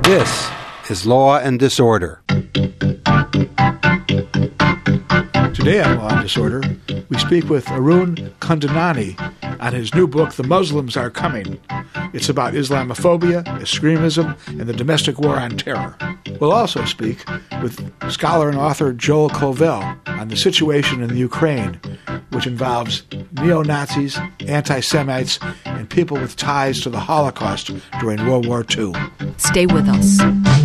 This is Law and Disorder. Today on Law and Disorder, we speak with Arun Kundnani on his new book, The Muslims Are Coming. It's about Islamophobia, extremism, and the domestic war on terror. We'll also speak with scholar and author Joel Kovel on the situation in the Ukraine, which involves neo-Nazis, anti-Semites, and people with ties to the Holocaust during World War II. Stay with us.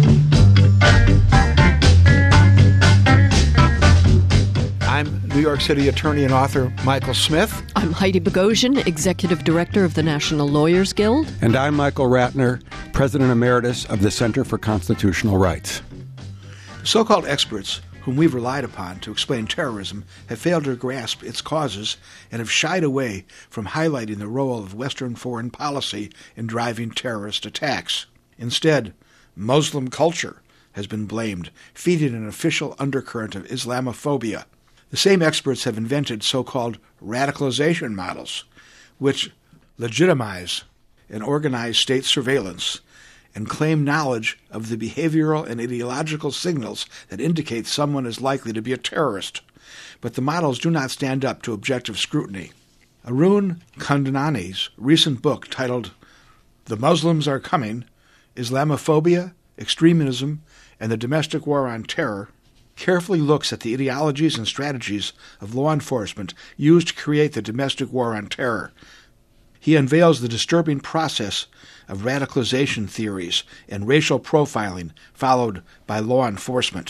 I'm New York City attorney and author Michael Smith. I'm Heidi Bogosian, Executive Director of the National Lawyers Guild. And I'm Michael Ratner, President Emeritus of the Center for Constitutional Rights. The so-called experts whom we've relied upon to explain terrorism have failed to grasp its causes and have shied away from highlighting the role of Western foreign policy in driving terrorist attacks. Instead, Muslim culture has been blamed, feeding an official undercurrent of Islamophobia. The same experts have invented so-called radicalization models, which legitimize and organize state surveillance and claim knowledge of the behavioral and ideological signals that indicate someone is likely to be a terrorist. But the models do not stand up to objective scrutiny. Arun Kundnani's recent book titled The Muslims Are Coming, Islamophobia, Extremism, and the Domestic War on Terror carefully looks at the ideologies and strategies of law enforcement used to create the domestic war on terror. He unveils the disturbing process of radicalization theories and racial profiling followed by law enforcement.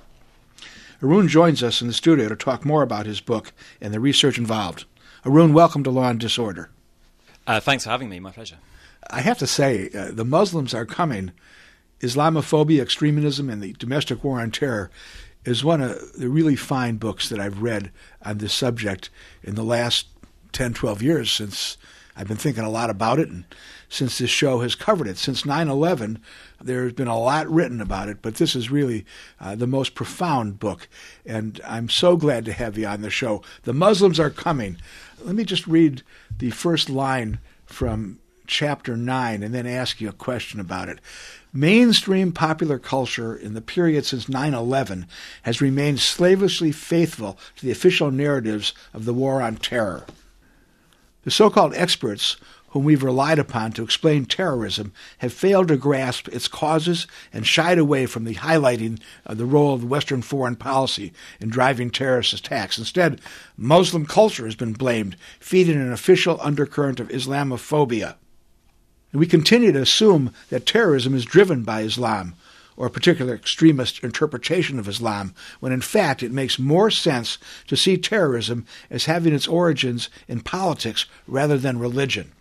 Arun joins us in the studio to talk more about his book and the research involved. Arun, welcome to Law and Disorder. Thanks for having me. My pleasure. I have to say, The Muslims Are Coming, Islamophobia, Extremism, and the Domestic War on Terror is one of the really fine books that I've read on this subject in the last 10, 12 years since I've been thinking a lot about it and since this show has covered it. Since 9/11, there's been a lot written about it, but this is really the most profound book, and I'm so glad to have you on the show. The Muslims Are Coming. Let me just read the first line from Chapter 9 and then ask you a question about it. Mainstream popular culture in the period since 9/11 has remained slavishly faithful to the official narratives of the war on terror. The so-called experts whom we've relied upon to explain terrorism have failed to grasp its causes and shied away from the highlighting of the role of Western foreign policy in driving terrorist attacks. Instead, Muslim culture has been blamed, feeding an official undercurrent of Islamophobia. We continue to assume that terrorism is driven by Islam or a particular extremist interpretation of Islam, when in fact it makes more sense to see terrorism as having its origins in politics rather than religion.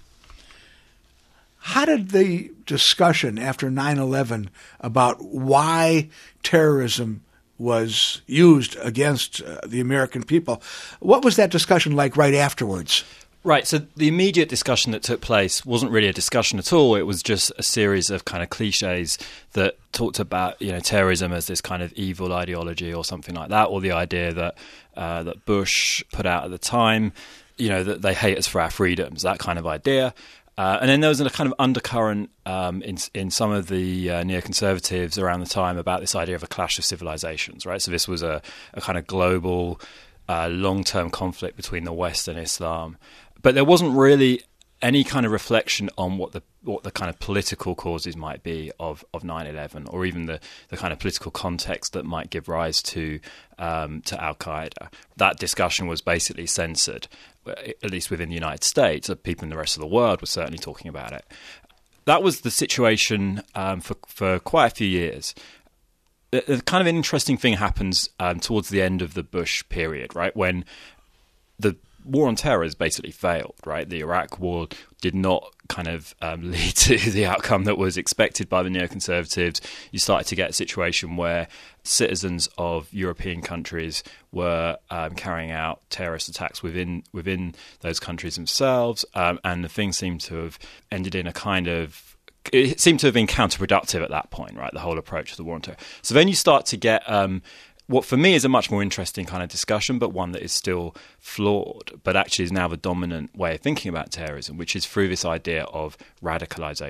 How did the discussion after 9/11 about why terrorism was used against the American people, what was that discussion like right afterwards? Right, so the immediate discussion that took place wasn't really a discussion at all. It was just a series of kind of cliches that talked about, terrorism as this kind of evil ideology or something like that, or the idea that that Bush put out at the time, that they hate us for our freedoms, that kind of idea. And then there was a kind of undercurrent in some of the neoconservatives around the time about this idea of a clash of civilizations, right? So this was a kind of global, long-term conflict between the West and Islam. But there wasn't really any kind of reflection on what the kind of political causes might be of 9/11, or even the kind of political context that might give rise to Al-Qaeda. That discussion was basically censored, at least within the United States. People in the rest of the world were certainly talking about it. That was the situation for quite a few years. The kind of an interesting thing happens towards the end of the Bush period, right, when the war on terror has basically failed, right? The Iraq war did not kind of lead to the outcome that was expected by the neoconservatives. You started to get a situation where citizens of European countries were carrying out terrorist attacks within those countries themselves, and the thing seemed to have ended in a kind of... It seemed to have been counterproductive at that point, right? The whole approach to the war on terror. So then you start to get what for me is a much more interesting kind of discussion, but one that is still flawed, but actually is now the dominant way of thinking about terrorism, which is through this idea of radicalization.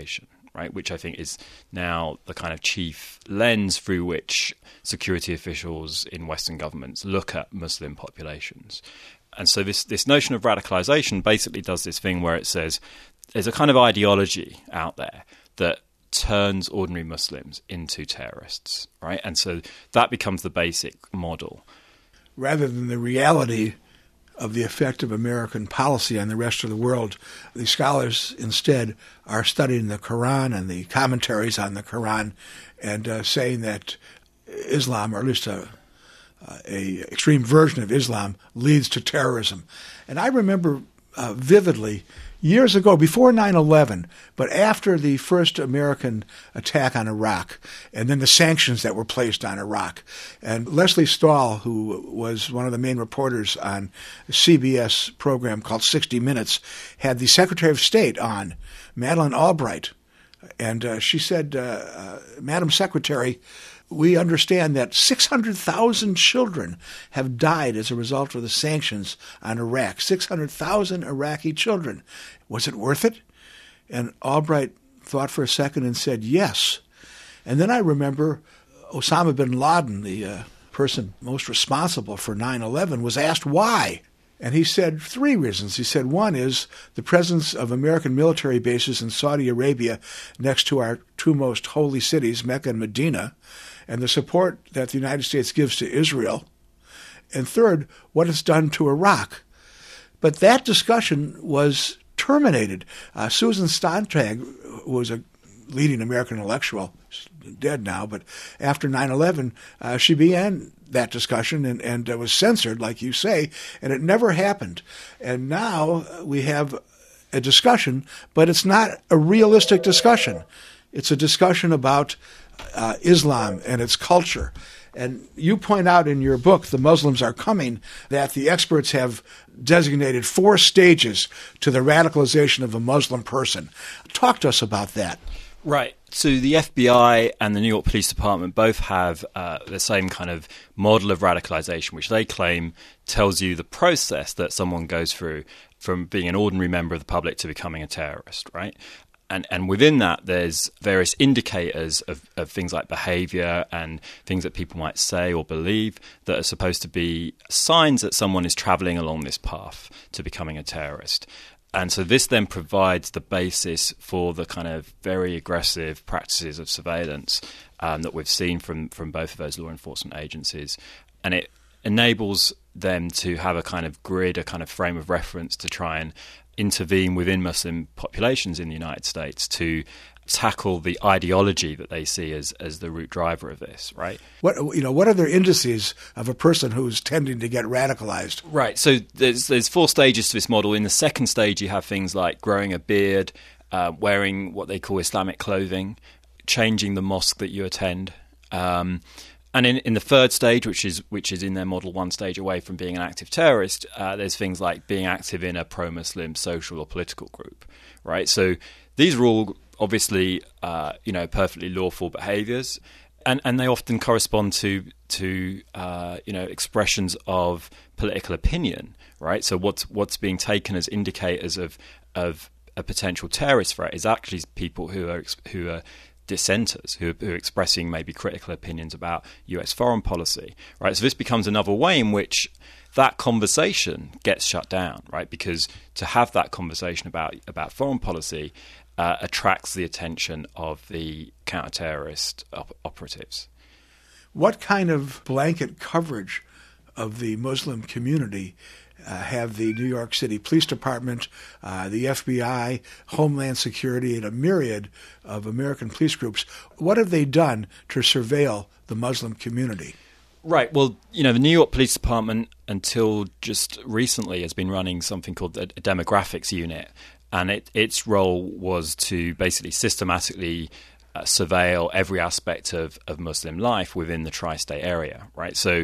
right? Which I think is now the kind of chief lens through which security officials in Western governments look at Muslim populations. And so this notion of radicalization basically does this thing where it says there's a kind of ideology out there that turns ordinary Muslims into terrorists, right? And so that becomes the basic model. Rather than the reality of the effect of American policy on the rest of the world, the scholars instead are studying the Quran and the commentaries on the Quran and saying that Islam, or at least a extreme version of Islam, leads to terrorism. And I remember vividly years ago, before 9/11, but after the first American attack on Iraq, and then the sanctions that were placed on Iraq. And Leslie Stahl, who was one of the main reporters on a CBS program called 60 Minutes, had the Secretary of State on, Madeleine Albright. And she said, Madam Secretary, we understand that 600,000 children have died as a result of the sanctions on Iraq. 600,000 Iraqi children. Was it worth it? And Albright thought for a second and said, yes. And then I remember Osama bin Laden, the person most responsible for 9/11, was asked why. And he said 3 reasons. He said one is the presence of American military bases in Saudi Arabia next to our 2 most holy cities, Mecca and Medina, and the support that the United States gives to Israel. And third, what it's done to Iraq. But that discussion was terminated. Susan Sontag, who was a leading American intellectual, she's dead now, but after 9/11, she began that discussion and was censored, like you say, and it never happened. And now we have a discussion, but it's not a realistic discussion. It's a discussion about Islam and its culture. And you point out in your book, The Muslims Are Coming, that the experts have designated 4 stages to the radicalization of a Muslim person. Talk to us about that. Right. So the FBI and the New York Police Department both have the same kind of model of radicalization, which they claim tells you the process that someone goes through from being an ordinary member of the public to becoming a terrorist, right? And within that, there's various indicators of things like behavior and things that people might say or believe that are supposed to be signs that someone is traveling along this path to becoming a terrorist. And so this then provides the basis for the kind of very aggressive practices of surveillance that we've seen from both of those law enforcement agencies. And it enables them to have a kind of grid, a kind of frame of reference to try and intervene within Muslim populations in the United States to tackle the ideology that they see as the root driver of this, right? What are their indices of a person who's tending to get radicalized? Right. So there's 4 stages to this model. In the second stage, you have things like growing a beard, wearing what they call Islamic clothing, changing the mosque that you attend. And in the third stage, which is in their model 1 stage away from being an active terrorist, there's things like being active in a pro-Muslim social or political group, right? So these are all obviously, perfectly lawful behaviours, and they often correspond to expressions of political opinion, right? So what's being taken as indicators of a potential terrorist threat is actually people who are dissenters, who are expressing maybe critical opinions about US foreign policy, right? So this becomes another way in which that conversation gets shut down, right? Because to have that conversation about foreign policy attracts the attention of the counter-terrorist operatives. What kind of blanket coverage of the Muslim community have the New York City Police Department, the FBI, Homeland Security, and a myriad of American police groups? What have they done to surveil the Muslim community? Right. Well, the New York Police Department, until just recently, has been running something called a demographics unit. And its role was to basically systematically surveil every aspect of Muslim life within the tri-state area, right? So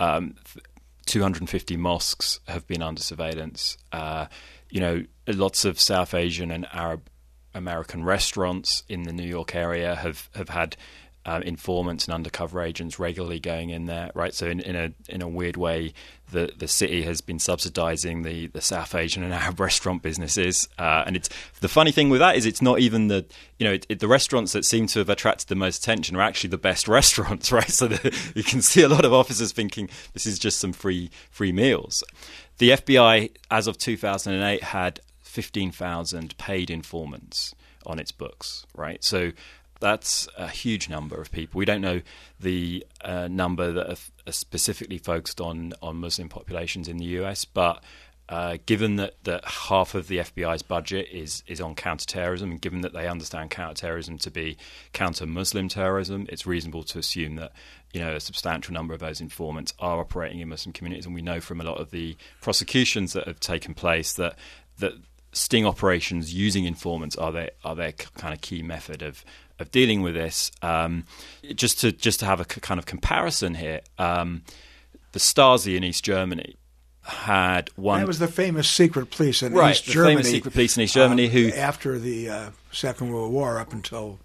250 mosques have been under surveillance. Lots of South Asian and Arab American restaurants in the New York area have had informants and undercover agents regularly going in there, right? So in a weird way, the city has been subsidizing the South Asian and Arab restaurant businesses, and it's the funny thing with that is it's not even the restaurants that seem to have attracted the most attention are actually the best restaurants, right? So you can see a lot of officers thinking this is just some free meals. The FBI, as of 2008, had 15,000 paid informants on its books, right? So that's a huge number of people. We don't know the number that are specifically focused on Muslim populations in the US, but given that half of the FBI's budget is on counterterrorism, and given that they understand counterterrorism to be counter-Muslim terrorism, it's reasonable to assume that a substantial number of those informants are operating in Muslim communities. And we know from a lot of the prosecutions that have taken place that sting operations using informants are their kind of key method of dealing with this. Just to have a kind of comparison here, the Stasi in East Germany had one. That was the famous secret police in right, East Germany. Famous secret police in East Germany who after the Second World War up until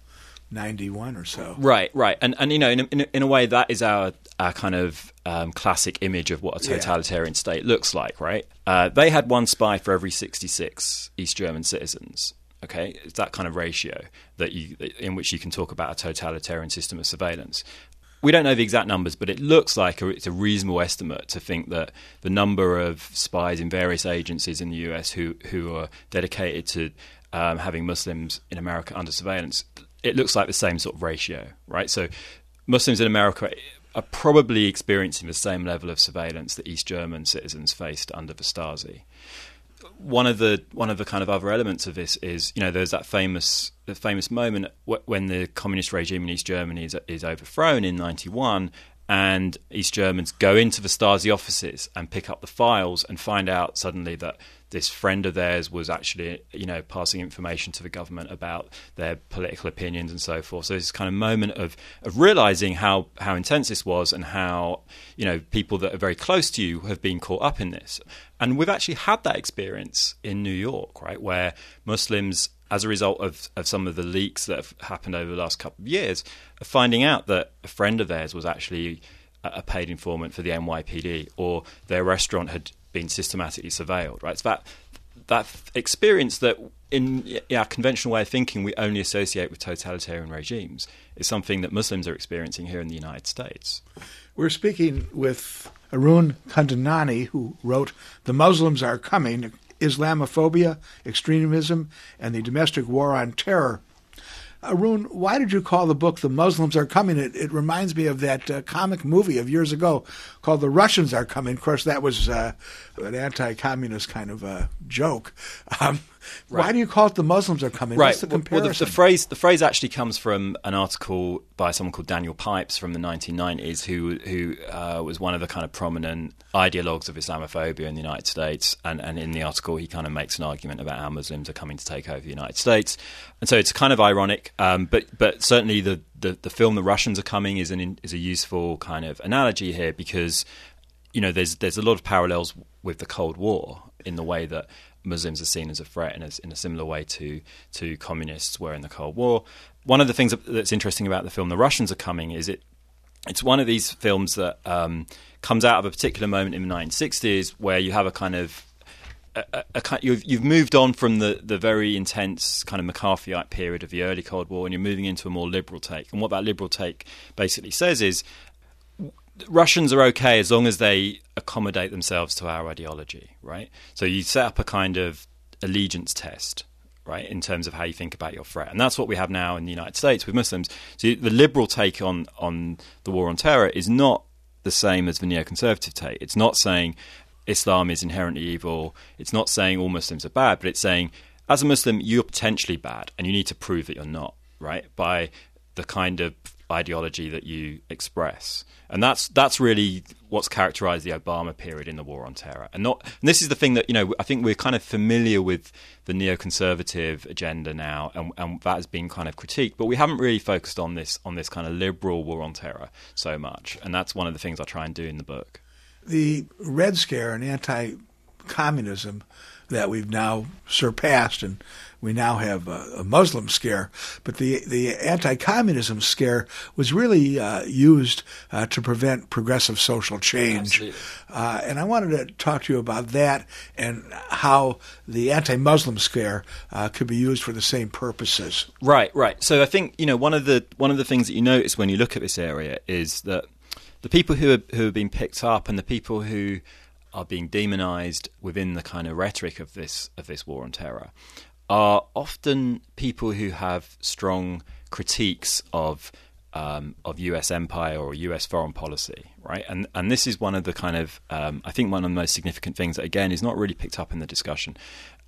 91 or so. Right, and in a way that is our kind of classic image of what a totalitarian state looks like, right? They had one spy for every 66 East German citizens. Okay, it's that kind of ratio in which you can talk about a totalitarian system of surveillance. We don't know the exact numbers, but it looks like it's a reasonable estimate to think that the number of spies in various agencies in the US who are dedicated to having Muslims in America under surveillance, it looks like the same sort of ratio, right? So Muslims in America are probably experiencing the same level of surveillance that East German citizens faced under the Stasi. One of the kind of other elements of this is, there's that famous moment when the communist regime in East Germany is overthrown in 91, and East Germans go into the Stasi offices and pick up the files and find out suddenly that this friend of theirs was actually, passing information to the government about their political opinions and so forth. So this kind of moment of realizing how intense this was and how, people that are very close to you have been caught up in this. And we've actually had that experience in New York, right, where Muslims, as a result of some of the leaks that have happened over the last couple of years, are finding out that a friend of theirs was actually a paid informant for the NYPD, or their restaurant had been systematically surveilled, right? So that experience that in our conventional way of thinking we only associate with totalitarian regimes is something that Muslims are experiencing here in the United States. We're speaking with Arun Kundnani, who wrote The Muslims Are Coming, Islamophobia, Extremism, and the Domestic War on Terror. Arun, why did you call the book The Muslims Are Coming? It reminds me of that comic movie of years ago called The Russians Are Coming. Of course, that was an anti-communist kind of joke. Why do you call it The Muslims Are Coming? Right. What's the comparison? Well, the phrase actually comes from an article by someone called Daniel Pipes from the 1990s, who was one of the kind of prominent ideologues of Islamophobia in the United States. And in the article, he kind of makes an argument about how Muslims are coming to take over the United States. And so it's kind of ironic, but certainly the film The Russians Are Coming is a useful kind of analogy here because, there's a lot of parallels with the Cold War in the way that Muslims are seen as a threat in a similar way to communists were in the Cold War. One of the things that's interesting about the film The Russians Are Coming is it's one of these films that comes out of a particular moment in the 1960s where you have a kind of you've moved on from the very intense kind of McCarthyite period of the early Cold War, and you're moving into a more liberal take. And what that liberal take basically says is Russians are okay as long as they accommodate themselves to our ideology, right? So you set up a kind of allegiance test, right, in terms of how you think about your threat. And that's what we have now in the United States with Muslims. So the liberal take on the war on terror is not the same as the neoconservative take. It's not saying Islam is inherently evil. It's not saying all Muslims are bad, but it's saying, as a Muslim, you're potentially bad, and you need to prove that you're not, right, by the kind of ideology that you express. And that's really what's characterized the Obama period in the war on terror. And this is the thing that, I think we're kind of familiar with the neoconservative agenda now, and that has been kind of critiqued, but we haven't really focused on this kind of liberal war on terror so much. And that's one of the things I try and do in the book. The Red Scare and anti-communism that we've now surpassed, and we now have a Muslim scare. But the anti-communism scare was really used to prevent progressive social change. And I wanted to talk to you about that and how the anti-Muslim scare could be used for the same purposes. Right. So I think one of the things that you notice when you look at this area is that the people who have been picked up and the people who are being demonized within the kind of rhetoric of this war on terror are often people who have strong critiques of U.S. empire or U.S. foreign policy, right? And this is one of the kind of I think one of the most significant things that again is not really picked up in the discussion.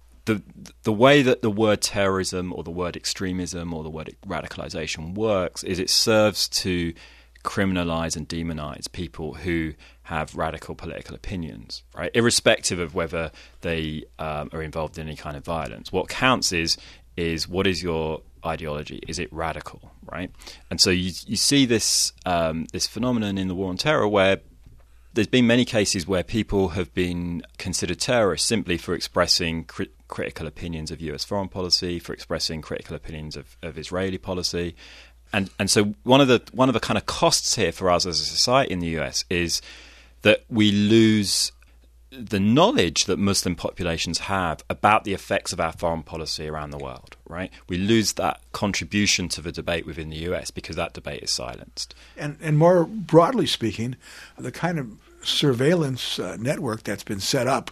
The way that the word terrorism or the word extremism or the word radicalization works is it serves to criminalize and demonize people who have radical political opinions, right? Irrespective of whether they are involved in any kind of violence. What counts is what is your ideology? Is it radical, right? And so you see this phenomenon in the war on terror where there's been many cases where people have been considered terrorists simply for expressing critical opinions of U.S. foreign policy, for expressing critical opinions of Israeli policy. And so one of the kind of costs here for us as a society in the US is that we lose the knowledge that Muslim populations have about the effects of our foreign policy around the world, right? We lose that contribution to the debate within the US because that debate is silenced. And more broadly speaking, the kind of surveillance network that's been set up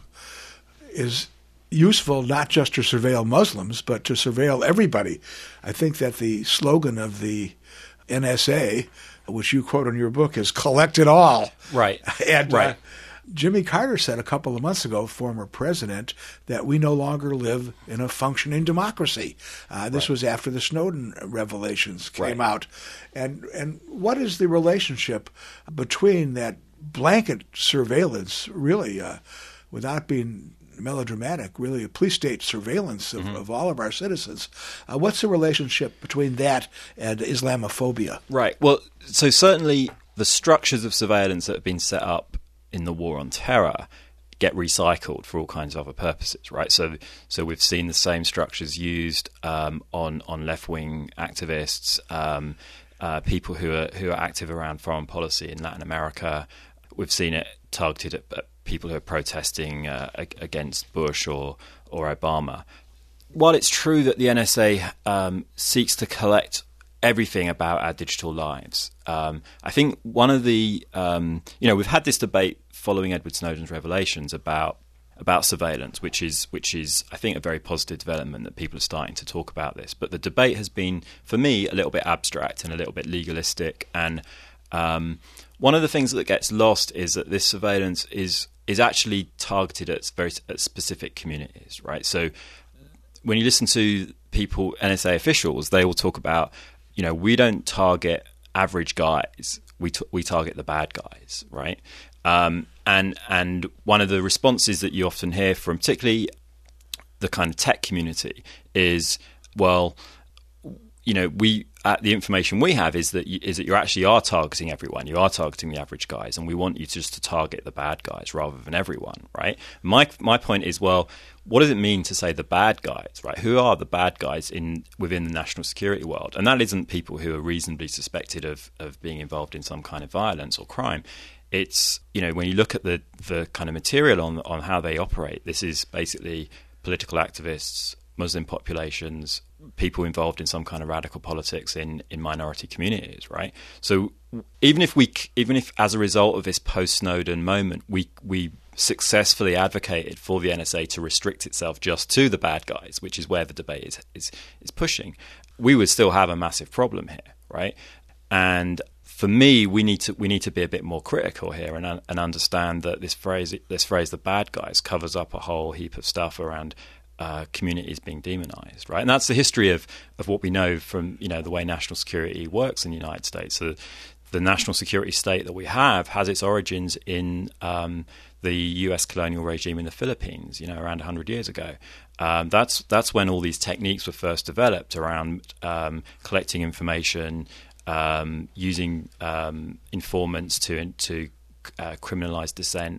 is useful not just to surveil Muslims, but to surveil everybody. I think that the slogan of the NSA, which you quote in your book, is "Collect it all." Right. And right. Jimmy Carter said a couple of months ago, former president, that we no longer live in a functioning democracy. This was after the Snowden revelations came out. And what is the relationship between that blanket surveillance, really, without being melodramatic, really a police state surveillance of all of our citizens? What's the relationship between that and Islamophobia? Right. Well, so certainly the structures of surveillance that have been set up in the war on terror get recycled for all kinds of other purposes, right? So we've seen the same structures used on left-wing activists, people who are active around foreign policy in Latin America. We've seen it targeted at people who are protesting against Bush or Obama. While it's true that the NSA seeks to collect everything about our digital lives, I think one of the we've had this debate following Edward Snowden's revelations about surveillance, which is I think a very positive development that people are starting to talk about this. But the debate has been, for me, a little bit abstract and a little bit legalistic. And one of the things that gets lost is that this surveillance is actually targeted at specific communities, right? So when you listen to people, NSA officials, they will talk about, we don't target average guys, we target the bad guys, right? And one of the responses that you often hear from particularly the kind of tech community is, well, the information we have is that you actually are targeting everyone. You are targeting the average guys, and we want you just to target the bad guys rather than everyone, right? My point is, well, what does it mean to say the bad guys, right? Who are the bad guys within the national security world? And that isn't people who are reasonably suspected of being involved in some kind of violence or crime. It's, when you look at the kind of material on how they operate, this is basically political activists, Muslim populations, people involved in some kind of radical politics in minority communities, right? So even if as a result of this post-Snowden moment, we successfully advocated for the NSA to restrict itself just to the bad guys, which is where the debate is pushing, we would still have a massive problem here, right? And for me, we need to be a bit more critical here and understand that this phrase, the bad guys, covers up a whole heap of stuff around communities being demonized, right? And that's the history of what we know from the way national security works in the United States. So the national security state that we have has its origins in the U.S. colonial regime in the Philippines, around 100 years ago. That's when all these techniques were first developed around collecting information, using informants to criminalize dissent.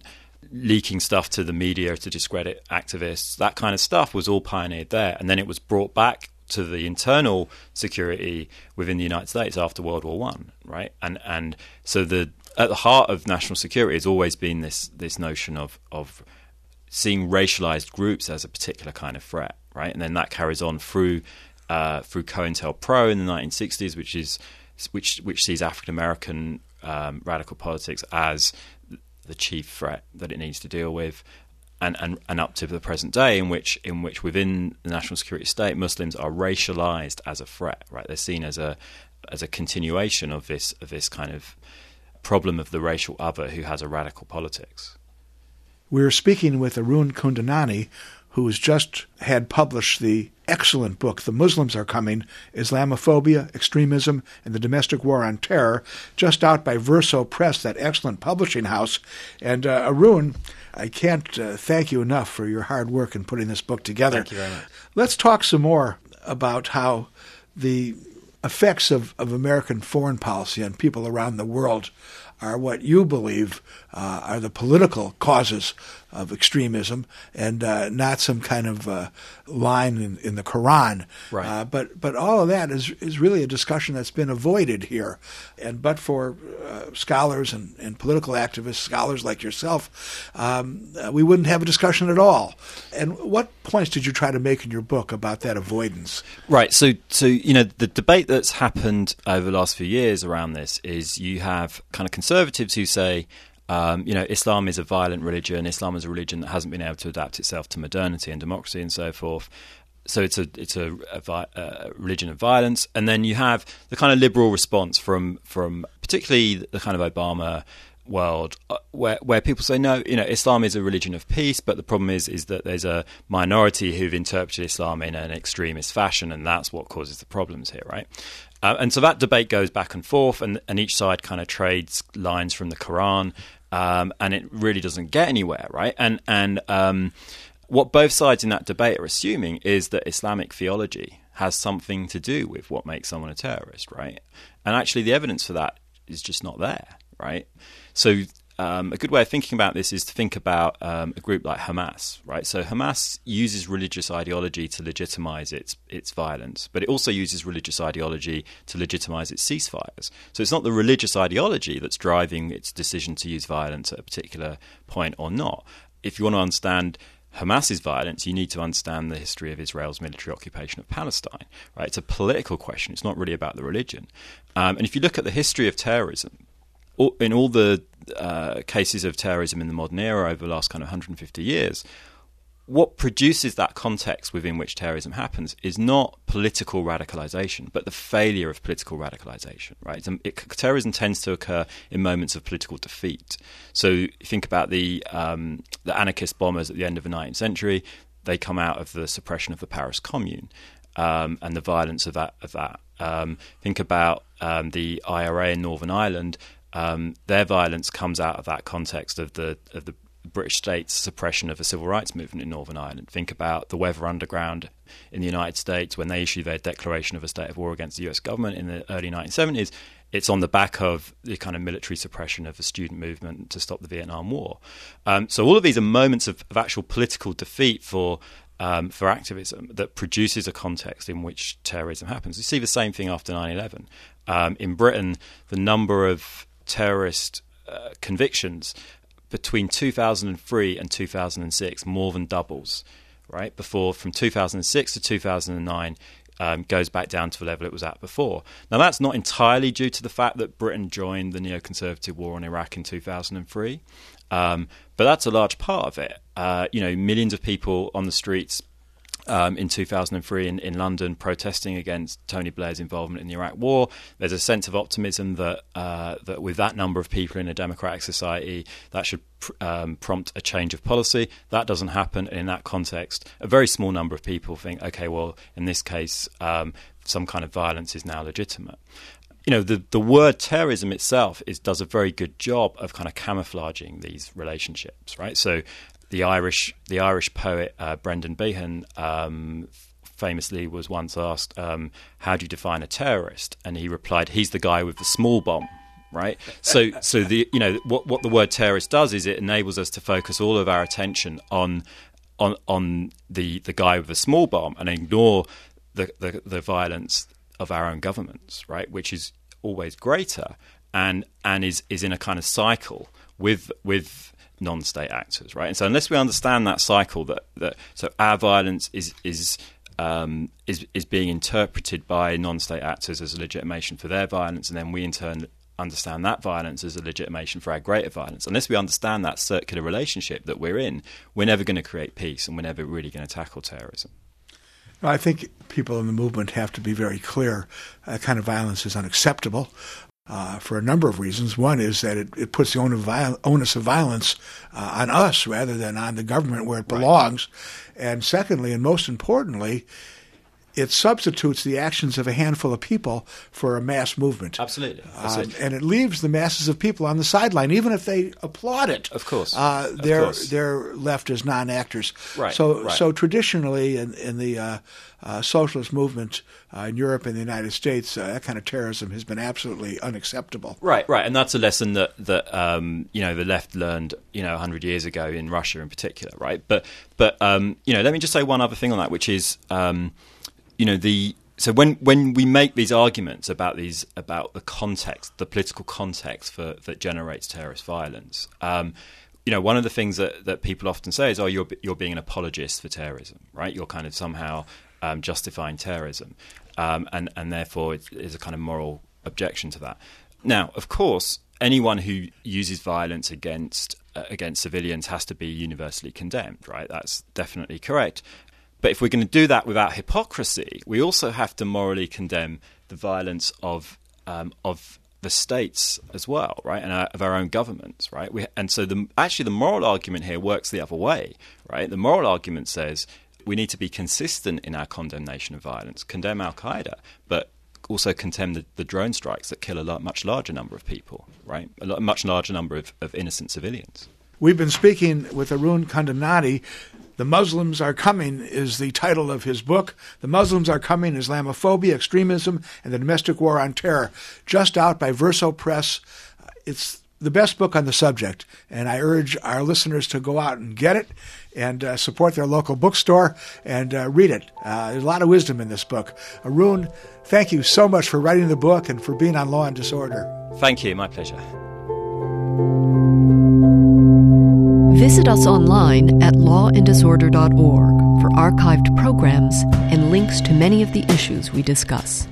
leaking stuff to the media to discredit activists, that kind of stuff was all pioneered there. And then it was brought back to the internal security within the United States after World War One, right? And so at the heart of national security has always been this notion of seeing racialized groups as a particular kind of threat, right? And then that carries on through COINTELPRO in the 1960s, which sees African American radical politics as the chief threat that it needs to deal with, and up to the present day, in which within the national security state, Muslims are racialized as a threat, right? They're seen as a continuation of this kind of problem of the racial other who has a radical politics. We're speaking with Arun Kundnani, who has just had published the excellent book, The Muslims Are Coming, Islamophobia, Extremism, and the Domestic War on Terror, just out by Verso Press, that excellent publishing house. And Arun, I can't thank you enough for your hard work in putting this book together. Thank you very much. Let's talk some more about how the effects of American foreign policy on people around the world are what you believe are the political causes of extremism, and not some kind of line in the Quran. Right. But all of that is really a discussion that's been avoided here. But for scholars and political activists, scholars like yourself, we wouldn't have a discussion at all. And what points did you try to make in your book about that avoidance? Right. So the debate that's happened over the last few years around this is you have kind of conservatives who say, Islam is a violent religion. Islam is a religion that hasn't been able to adapt itself to modernity and democracy and so forth. So it's a religion of violence. And then you have the kind of liberal response from particularly the kind of Obama world, where people say, no, Islam is a religion of peace, but the problem is that there's a minority who've interpreted Islam in an extremist fashion, and that's what causes the problems here, right? And so that debate goes back and forth, and each side kind of trades lines from the Quran, and it really doesn't get anywhere, right? And what both sides in that debate are assuming is that Islamic theology has something to do with what makes someone a terrorist, right? And actually the evidence for that is just not there, right? So a good way of thinking about this is to think about a group like Hamas, right? So Hamas uses religious ideology to legitimize its violence, but it also uses religious ideology to legitimize its ceasefires. So it's not the religious ideology that's driving its decision to use violence at a particular point or not. If you want to understand Hamas's violence, you need to understand the history of Israel's military occupation of Palestine, right? It's a political question. It's not really about the religion. And if you look at the history of terrorism, in all the cases of terrorism in the modern era over the last kind of 150 years, what produces that context within which terrorism happens is not political radicalization, but the failure of political radicalization, right? Terrorism tends to occur in moments of political defeat. So you think about the anarchist bombers at the end of the 19th century. They come out of the suppression of the Paris Commune and the violence of that. Think about the IRA in Northern Ireland. Their violence comes out of that context of the British state's suppression of the civil rights movement in Northern Ireland. Think about the Weather Underground in the United States when they issued their declaration of a state of war against the US government in the early 1970s. It's on the back of the kind of military suppression of the student movement to stop the Vietnam War. So all of these are moments of actual political defeat for activism that produces a context in which terrorism happens. You see the same thing after 9/11. In Britain, the number of terrorist convictions between 2003 and 2006 more than doubles, right? From 2006 to 2009 goes back down to the level it was at before. Now, that's not entirely due to the fact that Britain joined the neoconservative war on Iraq in 2003, but that's a large part of it. Millions of people on the streets in 2003 in London protesting against Tony Blair's involvement in the Iraq War. There's a sense of optimism that with that number of people in a democratic society, that should prompt a change of policy. That doesn't happen. And in that context, a very small number of people think, okay, well, in this case, some kind of violence is now legitimate. The word terrorism itself does a very good job of kind of camouflaging these relationships, right? So the Irish poet Brendan Behan famously was once asked, how do you define a terrorist? And he replied, he's the guy with the small bomb, right? So the what the word terrorist does is it enables us to focus all of our attention on the guy with the small bomb and ignore the violence of our own governments, right? Which is always greater and is in a kind of cycle with non-state actors, right? And so unless we understand that cycle, so our violence is being interpreted by non-state actors as a legitimation for their violence, and then we in turn understand that violence as a legitimation for our greater violence. Unless we understand that circular relationship that we're in, we're never going to create peace, and we're never really going to tackle terrorism. I think people in the movement have to be very clear. That kind of violence is unacceptable for a number of reasons. One is that it puts the onus of violence on us rather than on the government where it belongs. Right. And secondly, and most importantly, it substitutes the actions of a handful of people for a mass movement. Absolutely. And it leaves the masses of people on the sideline, even if they applaud it. Of course. They're left as non-actors. Right. So traditionally in the socialist movement in Europe and the United States, that kind of terrorism has been absolutely unacceptable. Right. And that's a lesson that the left learned 100 years ago in Russia in particular, right? But let me just say one other thing on that, which is so when we make these arguments about the context, the political context that generates terrorist violence, one of the things that people often say is, "Oh, you're being an apologist for terrorism, right? You're kind of somehow justifying terrorism, and therefore it's a kind of moral objection to that." Now, of course, anyone who uses violence against civilians has to be universally condemned, right? That's definitely correct. But if we're going to do that without hypocrisy, we also have to morally condemn the violence of the states as well, right, and of our own governments, right? So the moral argument here works the other way, right? The moral argument says we need to be consistent in our condemnation of violence, condemn Al-Qaeda, but also condemn the drone strikes that kill a much larger number of people, right? A much larger number of innocent civilians. We've been speaking with Arun Kondamnati. The Muslims Are Coming is the title of his book. The Muslims Are Coming, Islamophobia, Extremism, and the Domestic War on Terror, just out by Verso Press. It's the best book on the subject, and I urge our listeners to go out and get it and support their local bookstore and read it. There's a lot of wisdom in this book. Arun, thank you so much for writing the book and for being on Law and Disorder. Thank you. My pleasure. Visit us online at lawanddisorder.org for archived programs and links to many of the issues we discuss.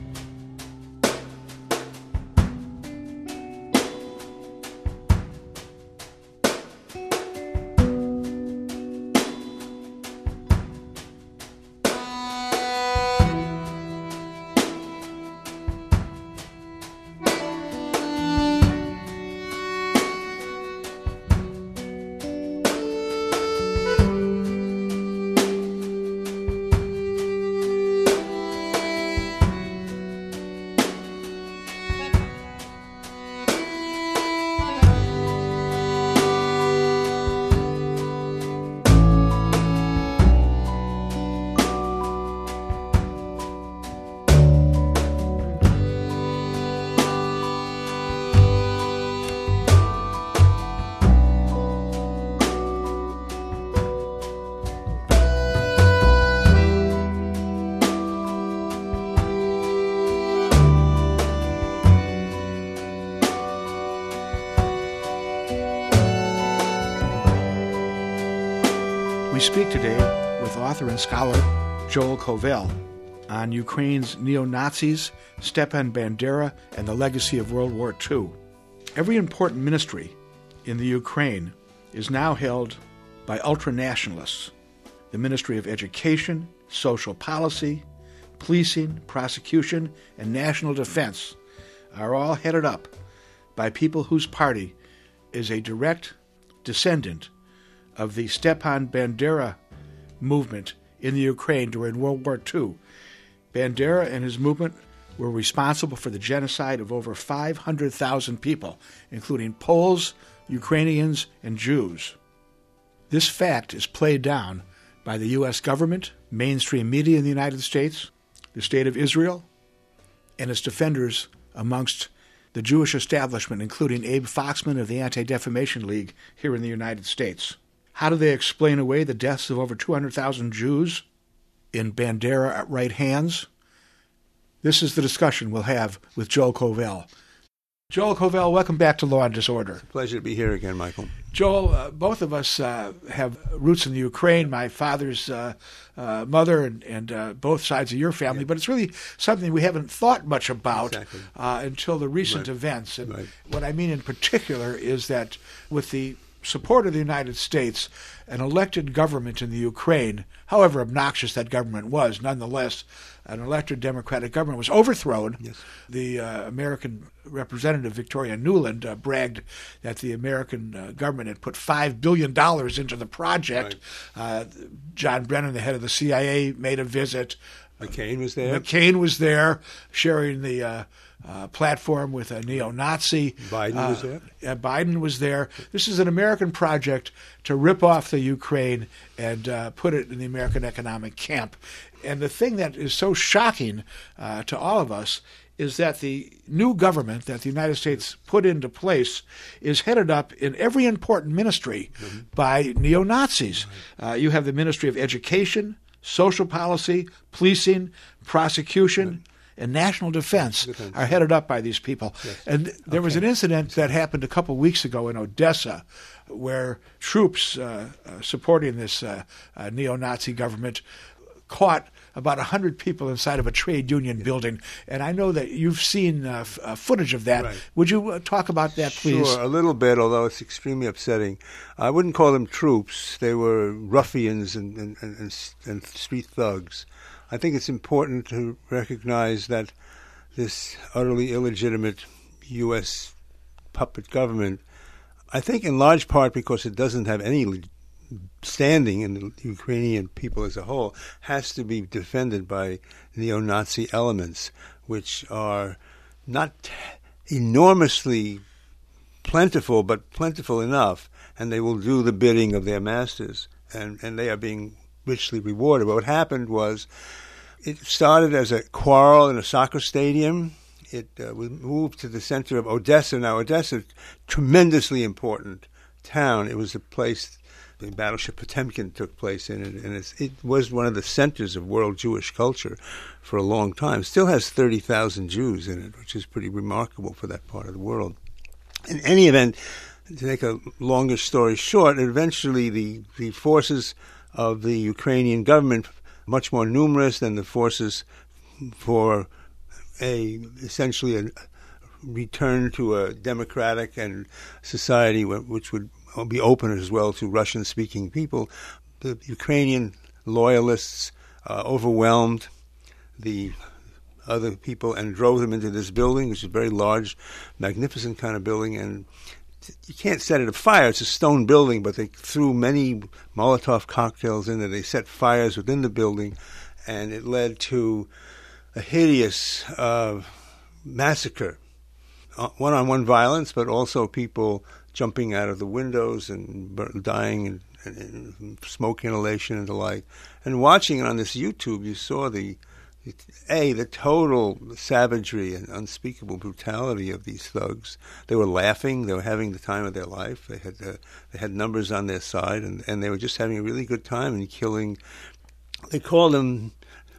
We speak today with author and scholar Joel Kovel on Ukraine's neo-Nazis, Stepan Bandera, and the legacy of World War II. Every important ministry in the Ukraine is now held by ultranationalists. The Ministry of Education, Social Policy, Policing, Prosecution, and National Defense are all headed up by people whose party is a direct descendant of the Stepan Bandera movement in the Ukraine during World War II. Bandera and his movement were responsible for the genocide of over 500,000 people, including Poles, Ukrainians, and Jews. This fact is played down by the U.S. government, mainstream media in the United States, the State of Israel, and its defenders amongst the Jewish establishment, including Abe Foxman of the Anti-Defamation League here in the United States. How do they explain away the deaths of over 200,000 Jews in Bandera right hands? This is the discussion we'll have with Joel Kovel. Joel Kovel, welcome back to Law and Disorder. It's a pleasure to be here again, Michael. Joel, both of us have roots in the Ukraine. My father's mother and both sides of your family, but it's really something we haven't thought much about until the recent events. And what I mean in particular is that with the support of the United States, an elected government in the Ukraine, however obnoxious that government was, nonetheless, an elected Democratic government was overthrown. Yes. The American representative, Victoria Nuland, bragged that the American government had put $5 billion into the project. Right. John Brennan, the head of the CIA, made a visit. McCain was there. McCain was there, sharing the platform with a neo-Nazi. Biden was there. Biden was there. This is an American project to rip off the Ukraine and put it in the American economic camp. And the thing that is so shocking to all of us is that the new government that the United States put into place is headed up in every important ministry by neo-Nazis. You have the Ministry of Education, Social Policy, Policing, Prosecution, and National Defense are headed up by these people. Yes. And there was an incident that happened a couple weeks ago in Odessa where troops supporting this neo-Nazi government caught about 100 people inside of a trade union building. And I know that you've seen footage of that. Right. Would you talk about that, please? Sure, a little bit, although it's extremely upsetting. I wouldn't call them troops. They were ruffians and street thugs. I think it's important to recognize that this utterly illegitimate U.S. puppet government, I think in large part because it doesn't have any standing in the Ukrainian people as a whole, has to be defended by neo-Nazi elements, which are not enormously plentiful, but plentiful enough, and they will do the bidding of their masters, and they are being richly rewarded. But what happened was it started as a quarrel in a soccer stadium. It was moved to the center of Odessa. Now, Odessa, tremendously important town. It was a place the battleship Potemkin took place in, and it was one of the centers of world Jewish culture for a long time. It still has 30,000 Jews in it, which is pretty remarkable for that part of the world. In any event, to make a longer story short, eventually the forces of the Ukrainian government, much more numerous than the forces for essentially a return to a democratic and society which would be open as well to Russian-speaking people. The Ukrainian loyalists overwhelmed the other people and drove them into this building, which is a very large, magnificent kind of building. And you can't set it afire. It's a stone building, but they threw many Molotov cocktails in there. They set fires within the building, and it led to a hideous massacre. One-on-one violence, but also people jumping out of the windows and dying and smoke inhalation and the like. And watching it on this YouTube, you saw the total savagery and unspeakable brutality of these thugs. They were laughing. They were having the time of their life. They had numbers on their side, and they were just having a really good time and killing. They called them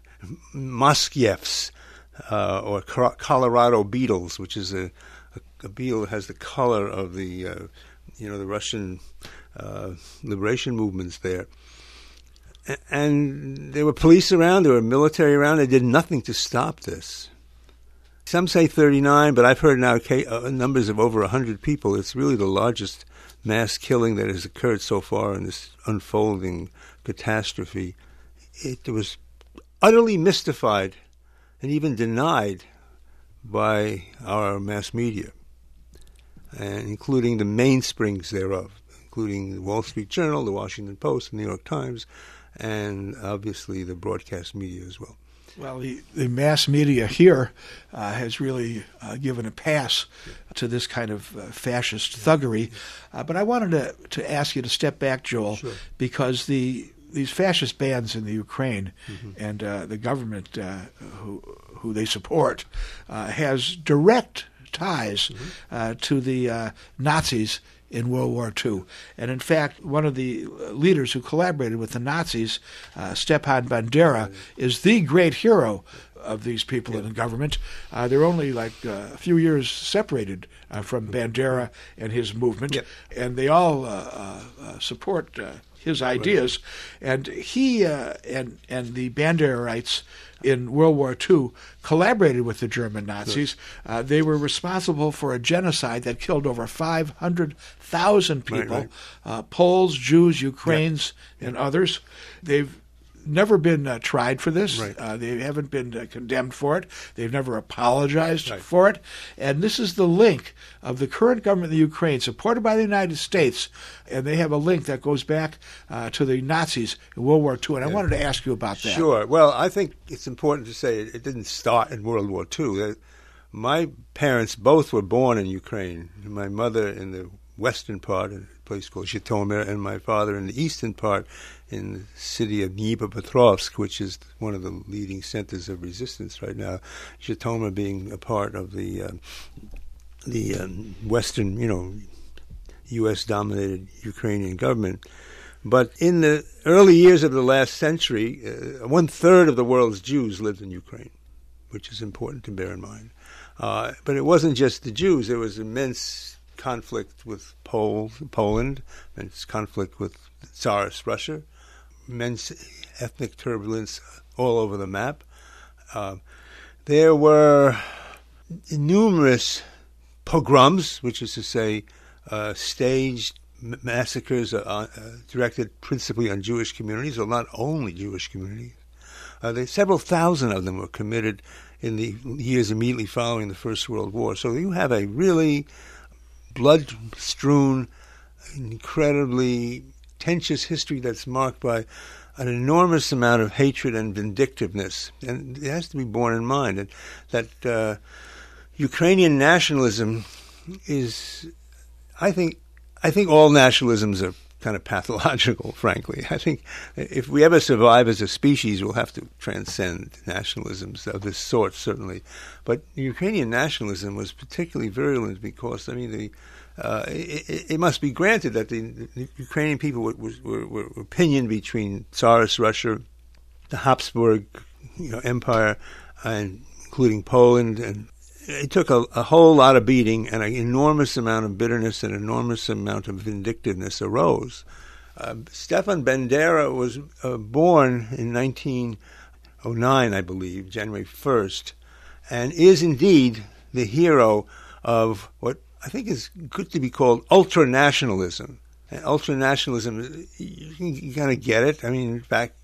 Moskievs or Colorado beetles, which is a beetle that has the color of the the Russian liberation movements there. And there were police around, there were military around. They did nothing to stop this. Some say 39, but I've heard now numbers of over 100 people. It's really the largest mass killing that has occurred so far in this unfolding catastrophe. It was utterly mystified and even denied by our mass media, and including the mainsprings thereof, including the Wall Street Journal, the Washington Post, the New York Times, and obviously the broadcast media as well. Well, the mass media here has really given a pass to this kind of fascist thuggery. But I wanted to ask you to step back, Joel, Sure. because these fascist bands in the Ukraine and the government who they support has direct ties to the Nazis in World War II. And in fact, one of the leaders who collaborated with the Nazis, Stepan Bandera, is the great hero of these people in the government. They're only like a few years separated from Bandera and his movement, and they all support his ideas. And he and the Banderites in World War II collaborated with the German Nazis. They were responsible for a genocide that killed over 500,000 people, Poles, Jews, Ukrainians, and others. They've never been tried for this. They haven't been condemned for it. They've never apologized for it. And this is the link of the current government of the Ukraine, supported by the United States, and they have a link that goes back to the Nazis in World War II. And I wanted to ask you about that. Sure. Well, I think it's important to say it didn't start in World War II. My parents both were born in Ukraine. My mother in the western part, in a place called Zhytomyr, and my father in the eastern part, in the city of Dnipropetrovsk, which is one of the leading centers of resistance right now. Zhytomyr being a part of the western, U.S.-dominated Ukrainian government. But in the early years of the last century, 1/3 of the world's Jews lived in Ukraine, which is important to bear in mind. But it wasn't just the Jews. There was immense conflict with Poland, immense conflict with Tsarist Russia, immense ethnic turbulence all over the map. There were numerous pogroms, which is to say staged massacres directed principally on Jewish communities, or not only Jewish communities. Several thousand of them were committed in the years immediately following the First World War. So you have a really blood-strewn, incredibly tenuous history that's marked by an enormous amount of hatred and vindictiveness. And it has to be borne in mind that Ukrainian nationalism is, I think all nationalisms are kind of pathological, frankly. I think if we ever survive as a species, we'll have to transcend nationalisms of this sort, certainly. But Ukrainian nationalism was particularly virulent because, it must be granted that the Ukrainian people were opinioned between Tsarist Russia, the Habsburg Empire, and including Poland, and it took a whole lot of beating, and an enormous amount of bitterness and an enormous amount of vindictiveness arose. Stepan Bandera was born in 1909, I believe, January 1st, and is indeed the hero of what I think is good to be called ultranationalism. And ultranationalism, you kind of get it. I mean, in fact,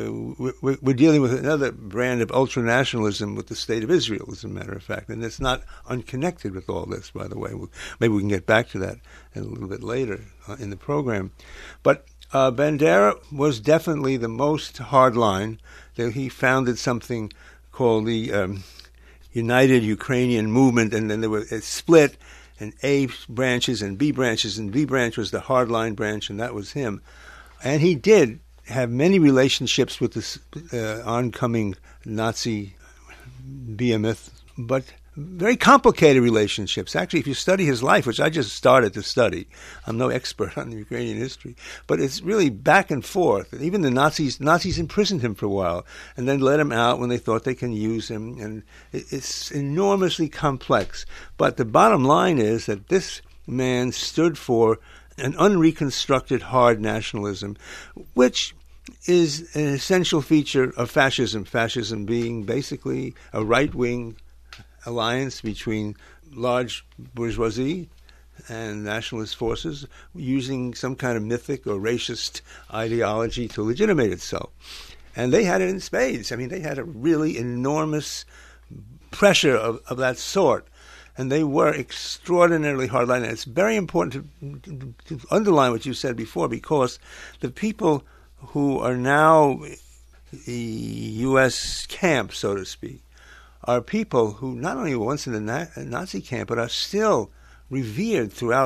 we're dealing with another brand of ultranationalism with the State of Israel, as a matter of fact. And it's not unconnected with all this, by the way. Maybe we can get back to that a little bit later in the program. But Bandera was definitely the most hardline. He founded something called the United Ukrainian Movement, and then there was a split, and A branches and B branches, and B branch was the hardline branch, and that was him. And he did have many relationships with this oncoming Nazi behemoth, but very complicated relationships. Actually, if you study his life, which I just started to study, I'm no expert on Ukrainian history, but it's really back and forth. Even the Nazis imprisoned him for a while and then let him out when they thought they can use him, and it's enormously complex. But the bottom line is that this man stood for an unreconstructed hard nationalism, which is an essential feature of fascism. Fascism being basically a right-wing alliance between large bourgeoisie and nationalist forces using some kind of mythic or racist ideology to legitimate itself. And they had it in spades. I mean, they had a really enormous pressure of that sort. And they were extraordinarily hardline. And it's very important to underline what you said before, because the people who are now the U.S. camp, so to speak, are people who not only were once in the Nazi camp, but are still revered throughout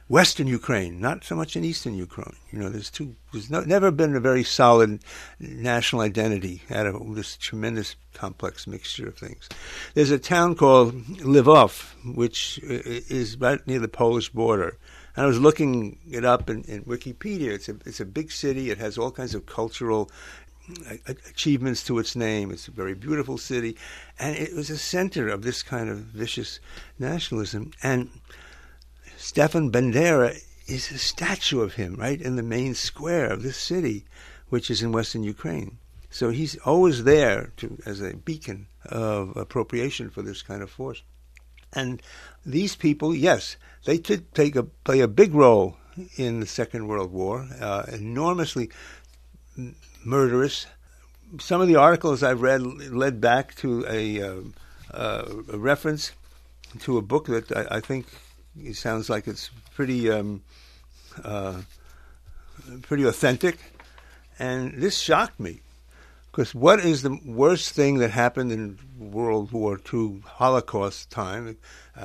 Western Ukraine, not so much in Eastern Ukraine. There's never been a very solid national identity out of this tremendous complex mixture of things. There's a town called Lvov, which is right near the Polish border. And I was looking it up in Wikipedia. It's a big city. It has all kinds of cultural achievements to its name. It's a very beautiful city. And it was a center of this kind of vicious nationalism. And Stefan Bandera is a statue of him right in the main square of this city, which is in Western Ukraine. So he's always there as a beacon of appropriation for this kind of force. And these people, yes, they did play a big role in the Second World War, enormously murderous. Some of the articles I've read led back to a reference to a book that I think it sounds like it's pretty authentic. And this shocked me, because what is the worst thing that happened in World War II Holocaust time,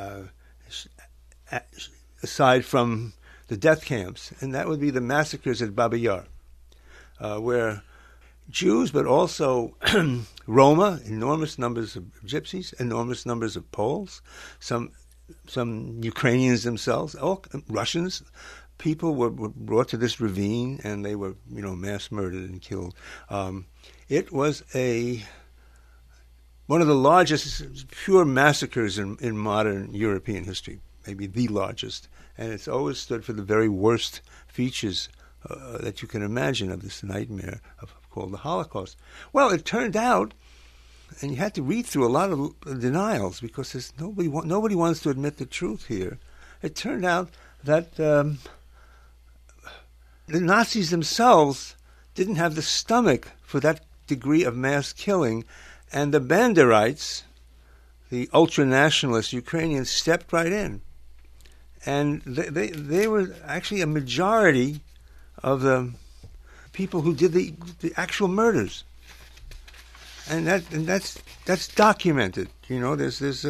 aside from the death camps? And that would be the massacres at Babi Yar, where Jews, but also Roma, enormous numbers of Gypsies, enormous numbers of Poles, some Ukrainians themselves, all Russians, people were brought to this ravine, and they were, mass murdered and killed. It was one of the largest pure massacres in modern European history, maybe the largest, and it's always stood for the very worst features that you can imagine of this nightmare called the Holocaust. Well, it turned out, and you had to read through a lot of denials because nobody wants to admit the truth here. It turned out that the Nazis themselves didn't have the stomach for that degree of mass killing, and the Banderites, the ultra-nationalist Ukrainians, stepped right in. And they were actually a majority of the people who did the actual murders. And that's documented. There's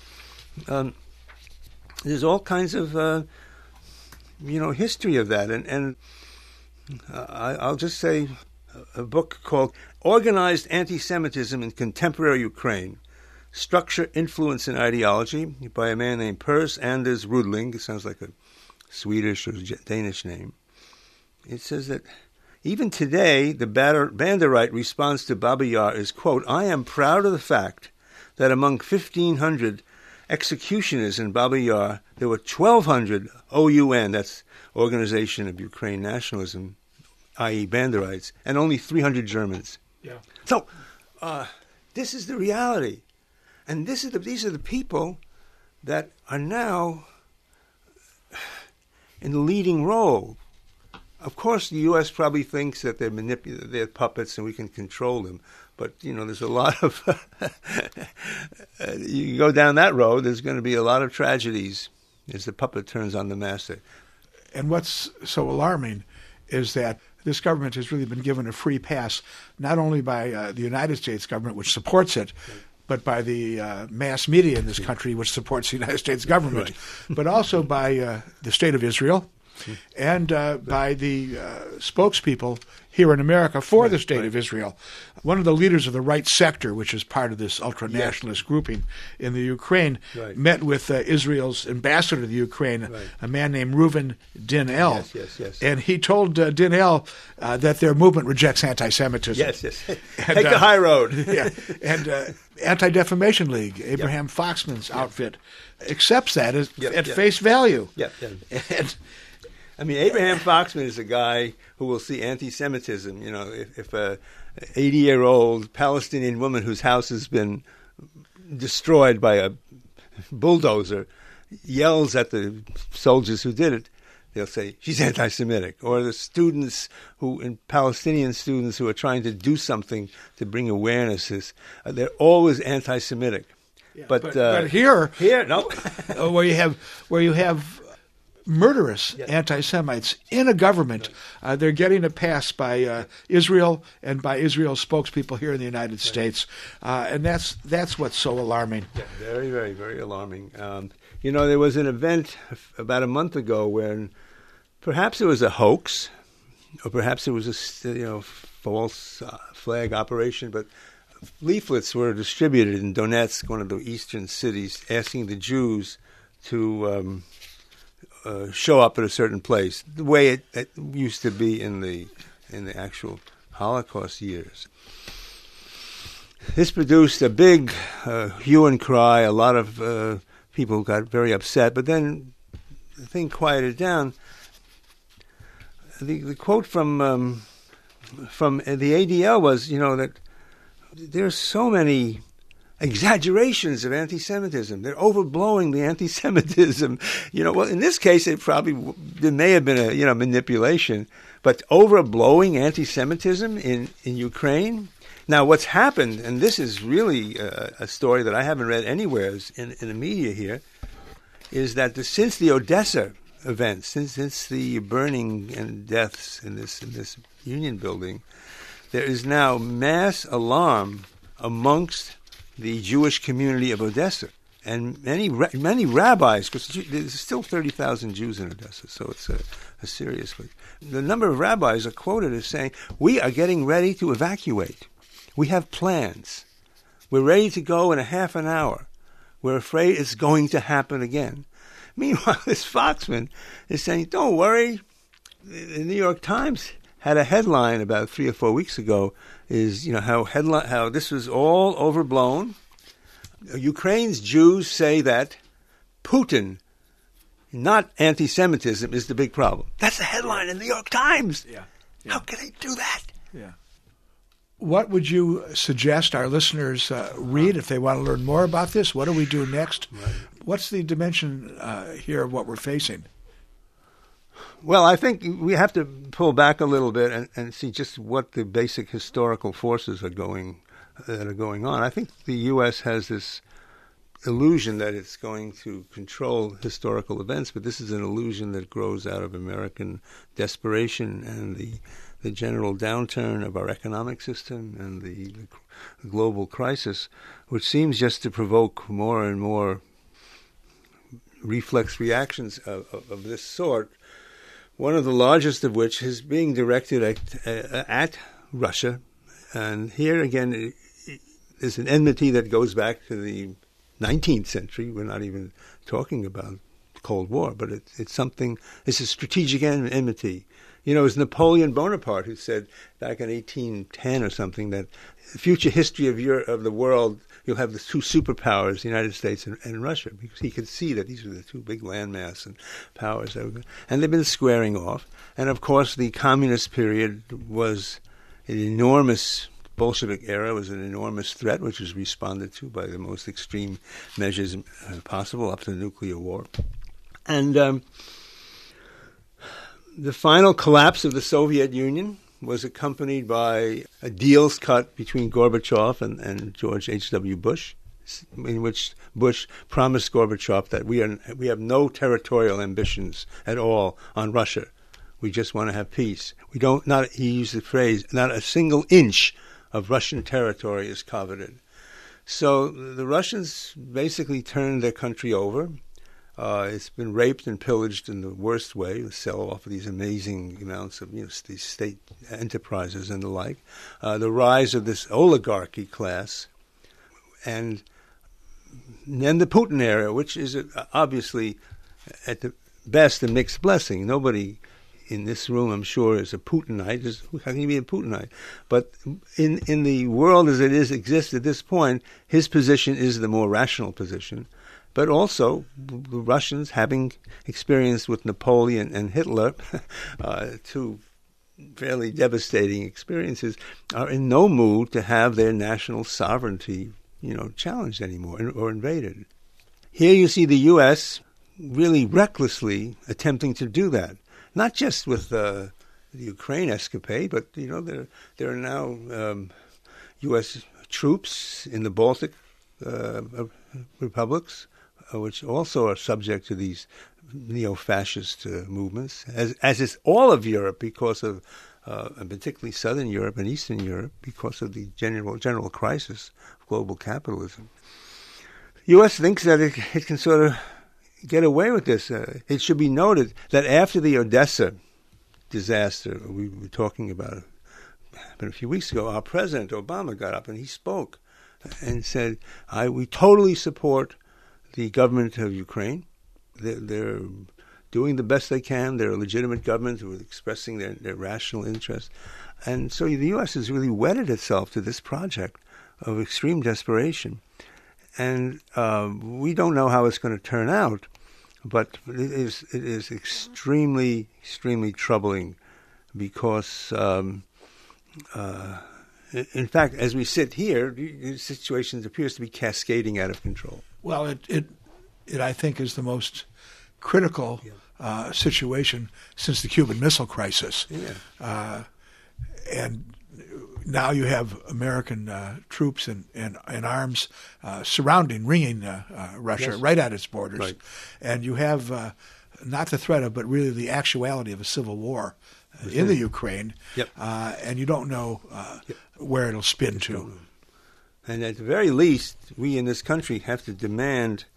all kinds of history of that. And I'll just say a book called Organized Anti-Semitism in Contemporary Ukraine: Structure, Influence, and Ideology by a man named Pers Anders Rudling. It sounds like a Swedish or Danish name. It says that even today, the Banderite response to Babi Yar is, quote, "I am proud of the fact that among 1,500 executioners in Babi Yar, there were 1,200 OUN, that's Organization of Ukraine Nationalism, i.e. Banderites, and only 300 Germans." Yeah. So this is the reality. And these are the people that are now in the leading role. Of course, the U.S. probably thinks that they're puppets and we can control them. But, there's a lot of... you go down that road, there's going to be a lot of tragedies as the puppet turns on the master. And what's so alarming is that this government has really been given a free pass, not only by the United States government, which supports it, but by the mass media in this country, which supports the United States government, but also by the State of Israel, and by the spokespeople here in America for the State of Israel. One of the leaders of the right sector, which is part of this ultra-nationalist grouping in the Ukraine, met with Israel's ambassador to the Ukraine, a man named Reuven Din-El. Yes. And he told Din-El that their movement rejects anti-Semitism. Yes. Take the high road. And Anti-Defamation League, Abraham Foxman's outfit, accepts that at face value. And Abraham Foxman is a guy who will see anti-Semitism. If a 80-year-old Palestinian woman whose house has been destroyed by a bulldozer yells at the soldiers who did it, they'll say she's anti-Semitic. Or the Palestinian students who are trying to do something to bring awareness, they're always anti-Semitic. Yeah, but here, no, where you have murderous anti-Semites in a government. They're getting a pass by Israel and by Israel's spokespeople here in the United States, and that's what's so alarming. Yeah, very, very, very alarming. There was an event about a month ago when perhaps it was a hoax, or perhaps it was a false flag operation, but leaflets were distributed in Donetsk, one of the eastern cities, asking the Jews to show up at a certain place, the way it used to be in the actual Holocaust years. This produced a big hue and cry. A lot of people got very upset, but then the thing quieted down. The quote from the ADL was, that there's so many exaggerations of anti-Semitism. They're overblowing the anti-Semitism. Well, in this case, there may have been a manipulation, but overblowing anti-Semitism in Ukraine. Now, what's happened, and this is really a story that I haven't read anywhere in the media here, is that since the Odessa events, since the burning and deaths in this Union building, there is now mass alarm amongst the Jewish community of Odessa, and many rabbis, because there's still 30,000 Jews in Odessa, so it's a serious place. The number of rabbis are quoted as saying, "We are getting ready to evacuate. We have plans. We're ready to go in a half an hour. We're afraid it's going to happen again." Meanwhile, this Foxman is saying, "Don't worry." The New York Times had a headline about 3 or 4 weeks ago, is how this was all overblown. Ukraine's Jews say that Putin, not anti-Semitism, is the big problem. That's the headline in the New York Times. Yeah. How can they do that? Yeah. What would you suggest our listeners read if they want to learn more about this? What do we do next? Right. What's the dimension here of what we're facing? Well, I think we have to pull back a little bit and see just what the basic historical forces that are going on. I think the U.S. has this illusion that it's going to control historical events, but this is an illusion that grows out of American desperation and the general downturn of our economic system and the global crisis, which seems just to provoke more and more reflex reactions of this sort. One of the largest of which is being directed at Russia. And here again is an enmity that goes back to the 19th century. We're not even talking about the Cold War, but it's a strategic enmity. It was Napoleon Bonaparte who said back in 1810 or something that the future history of the world, you'll have the two superpowers, the United States and Russia, because he could see that these were the two big landmass and powers. And they've been squaring off. And, of course, the communist period was an enormous Bolshevik era, was an enormous threat, which was responded to by the most extreme measures possible, up to the nuclear war. And the final collapse of the Soviet Union was accompanied by deals cut between Gorbachev and George H.W. Bush, in which Bush promised Gorbachev that we have no territorial ambitions at all on Russia. We just want to have peace. He used the phrase, not a single inch of Russian territory is coveted. So the Russians basically turned their country over. It's been raped and pillaged in the worst way. They sell off these amazing amounts of these state enterprises and the like. The rise of this oligarchy class, and then the Putin era, which is obviously at the best a mixed blessing. Nobody in this room, I'm sure, is a Putinite. How can you be a Putinite? But in the world as it exists at this point, his position is the more rational position. But also, the Russians, having experienced with Napoleon and Hitler, two fairly devastating experiences, are in no mood to have their national sovereignty, challenged anymore or invaded. Here you see the U.S. really recklessly attempting to do that, not just with the Ukraine escapade, but there are now U.S. troops in the Baltic republics, which also are subject to these neo-fascist movements, as is all of Europe because of, and particularly Southern Europe and Eastern Europe, because of the general crisis of global capitalism. The U.S. thinks that it can sort of get away with this. It should be noted that after the Odessa disaster we were talking about a few weeks ago, our President Obama got up and he spoke and said, we totally support the government of Ukraine. They're doing the best they can. They're a legitimate government who are expressing their rational interest. And so the U.S. has really wedded itself to this project of extreme desperation. And we don't know how it's going to turn out, but it is extremely, extremely troubling because, in fact, as we sit here, the situation appears to be cascading out of control. Well, it I think is the most critical situation since the Cuban Missile Crisis. Yeah. And now you have American troops and arms ringing Russia right at its borders. Right. And you have not the threat of, but really the actuality of a civil war in the Ukraine. Yep. And you don't know where it'll spin to. And at the very least, we in this country have to demand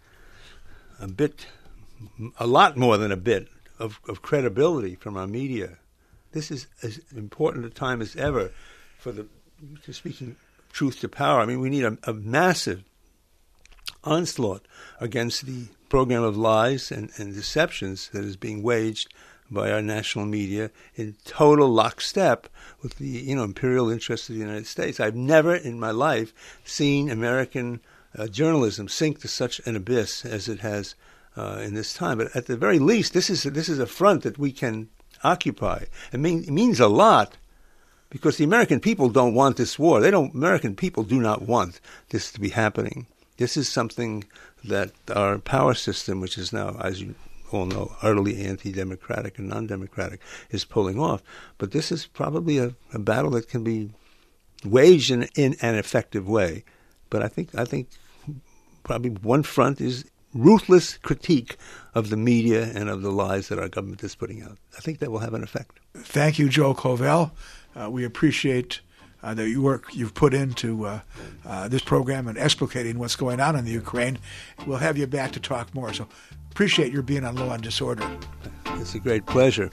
a lot more than a bit of credibility from our media. This is as important a time as ever for speaking truth to power. I mean, we need a massive onslaught against the program of lies and deceptions that is being waged by our national media in total lockstep with the imperial interests of the United States. I've never in my life seen American journalism sink to such an abyss as it has in this time. But at the very least, this is a front that we can occupy. It means a lot because the American people don't want this war. American people do not want this to be happening. This is something that our power system, which is now, as you all know, utterly anti-democratic and non-democratic, is pulling off. But this is probably a battle that can be waged in an effective way. But I think probably one front is ruthless critique of the media and of the lies that our government is putting out. I think that will have an effect. Thank you, Joe Covell. We appreciate the work you've put into this program and explicating what's going on in the Ukraine. We'll have you back to talk more. So appreciate your being on Law and Disorder. It's a great pleasure.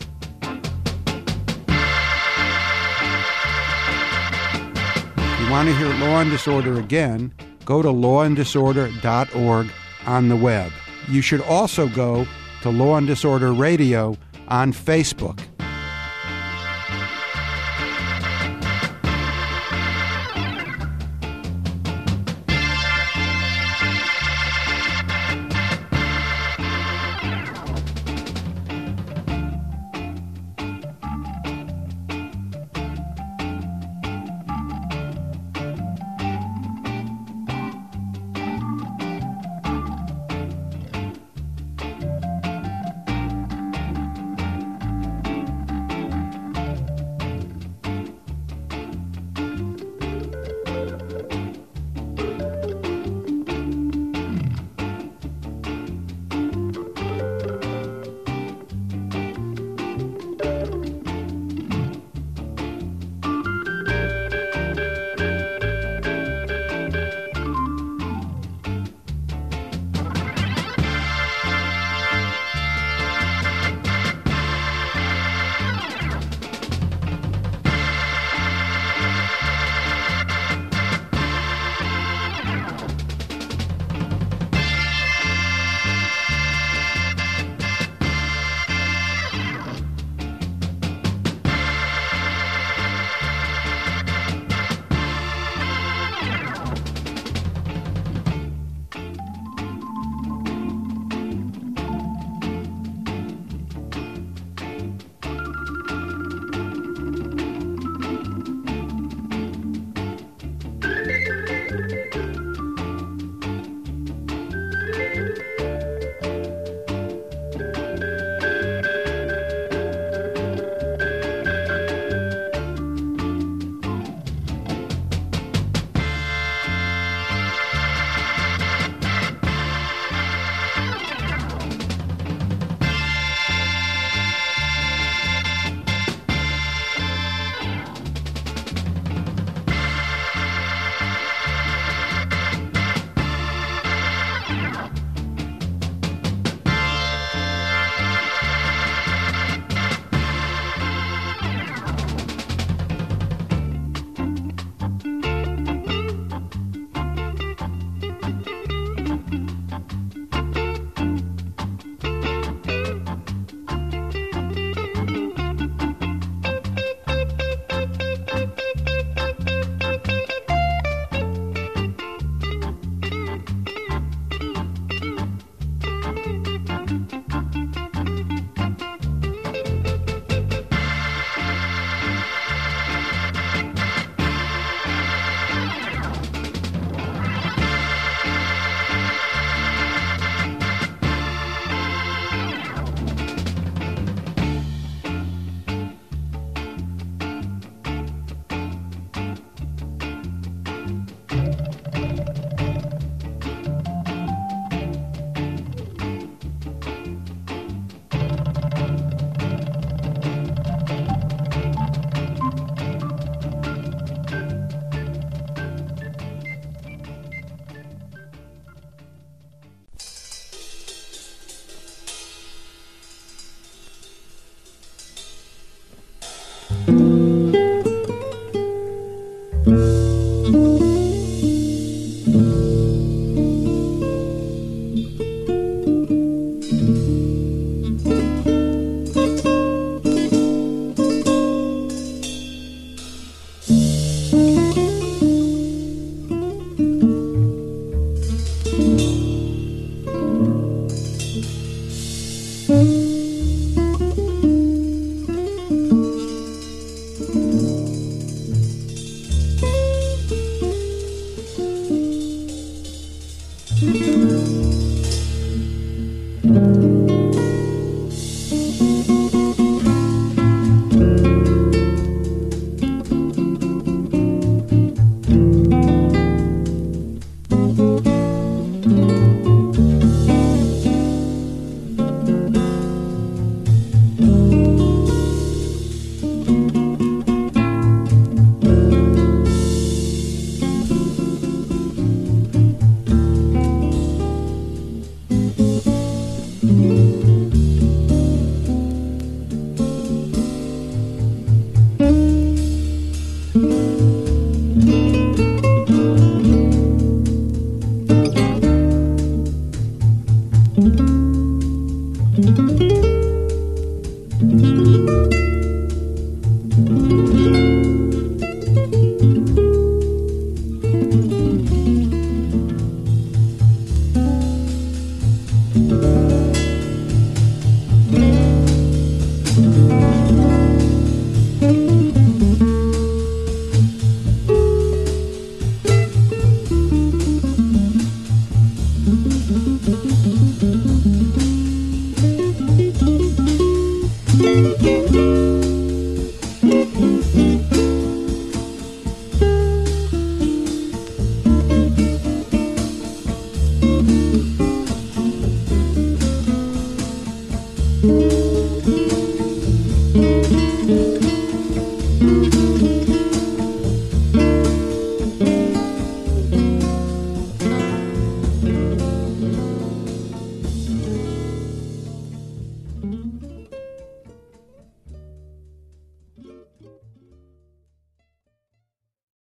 If you want to hear Law and Disorder again, go to lawanddisorder.org on the web. You should also go to Law and Disorder Radio on Facebook.